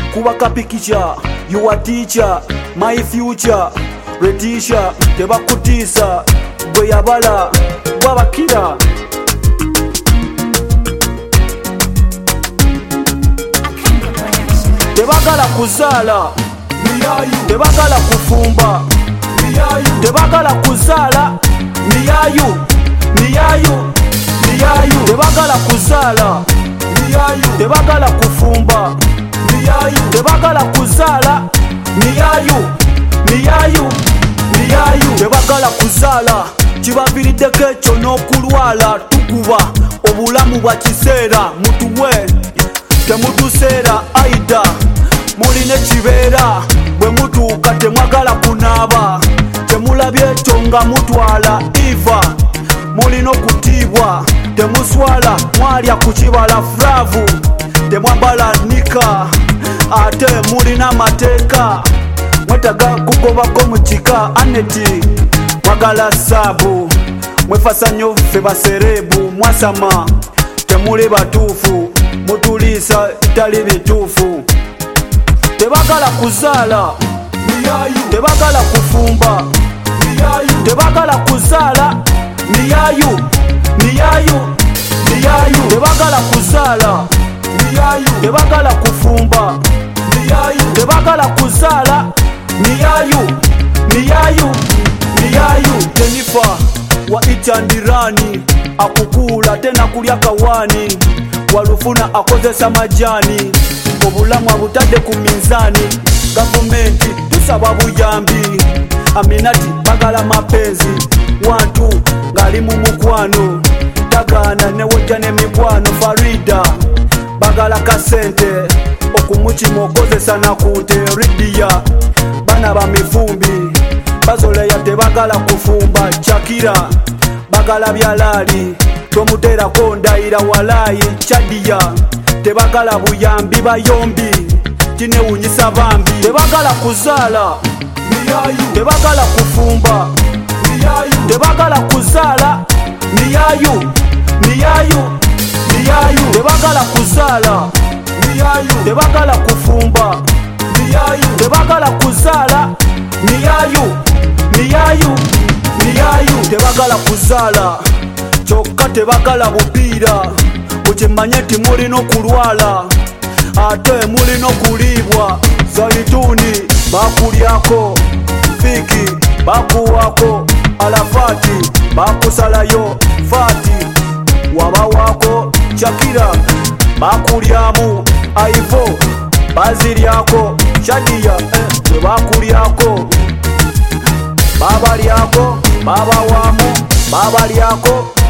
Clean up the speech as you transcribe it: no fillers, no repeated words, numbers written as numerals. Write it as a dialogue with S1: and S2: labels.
S1: kuba kapikicha, you are teacher, my future, retisha, tebakutisa, gwe yabala, wabakira. Tebagala kuzala, tebagala kufumba, tebagala kuzala, niyayu, niyayu, niyayu. Tebagala kuzala, tebagala kufumba, tebagala kuzala, niyayu, niyayu, niyayu. Tebagala kuzala, kibavirideko ekyo n'okulwala. Tukuba obulamu bwa kiseera, mutuwe temutuseera aida. Mulina ekibeera bwe mutuuka temwagala kunaaba, temulabye ekyo nga mutwala iva. Mulina okutiibwa temuswala, mwalya ku kibala furavu, temwambala nika, ate mulina amateeka. Mwetaga kugobako mu kika aneti, mwagala saabu, mwefasa nnyo ffe baserebu. Mwasama temuli batuufu, mutuliisa bitali bituufu. Tebagala kuzala, tebagala kufumba, tebagala kuzala, niyayu, niyayu, niyayu. Tebagala kuzala, tebagala kufumba, tebagala kuzala, niyayu, niyayu, niyayu. Jennifer wa Ichandirani akukula tena kulya kawani, walufuna akozesa majani, obulamu abutadde ku minzani. Gavumenti tusaba buyambi, Aminati bagala mapenzi, wantu ngali mu mukwano, tagana ne wojja ne mikwano. Farida bagala kasente, okumukima okozesa nakute. Ridia bana ba mifumbi, bazoleya tebagala kufumba. Chakira bagala byalali, tomuterako ndayira walayi. Chadia tebagala buyambi, bayombi kinewunyisa bambi. Tebagala kuzala, tebagala kufumba, tebagala kuzala, niyayu, niyayu, niyayu. Tebagala kuzala, tebagala kufumba, tebagala kuzala, niyayu, niyayu, niyayu. Tebagala kuzala kyokka tebagala bupiira, mukimanye ti mulina okulwala, ate mulina okulibwa. Zaituni bakulyako, Fiki bakuwako, Alafati bakusalayo, Fati wabawako, Chakira bakulyamu, Aivo baziryako, Shadia bakulyako, babalyako, babawamu babalyako.